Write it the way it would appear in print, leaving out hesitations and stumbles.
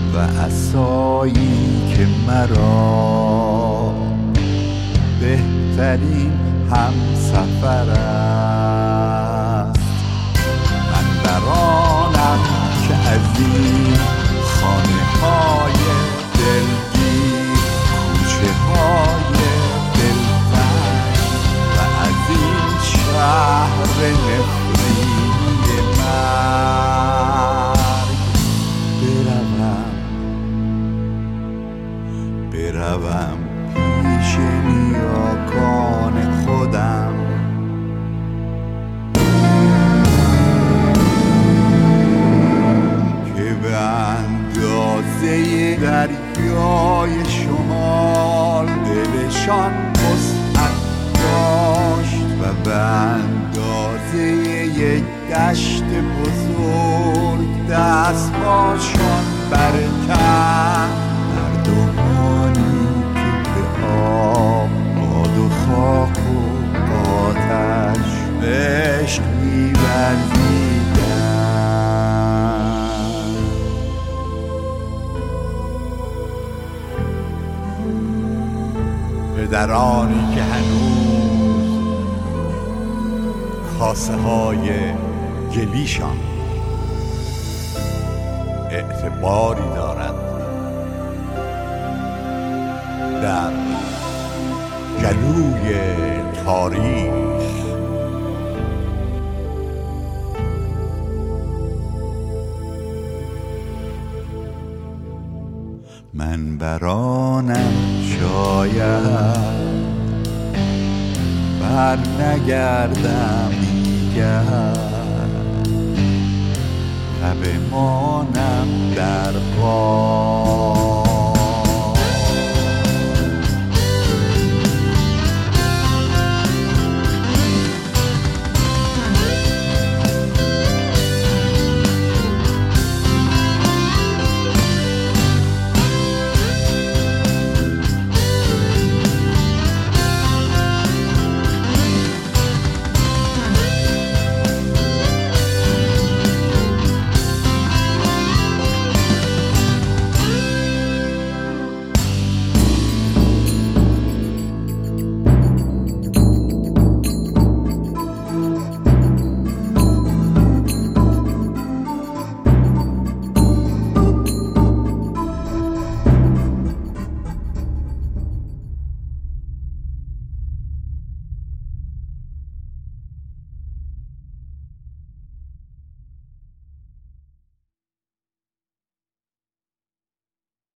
و عصایی که مرا بهترین همسفر است. من برانم که از این خانه های دلگیر، کوچه های دلتنگ و از این شهر نفرین مرگ بروم پیش نیاکان خودم که به اندازه دریای شمال دلشان وسعت داشت و به اندازه یک دشت بزرگ دستهاشان برکند. مردمانی که به آب، باد و خاک و آتش عشق می‌ورزیدند. پدرانی که هنوز کاسه های گلیشان اعتباری دارند در گلوی تاریخ. من برانم شاید بر نگردم دیگر، بمانم در قاب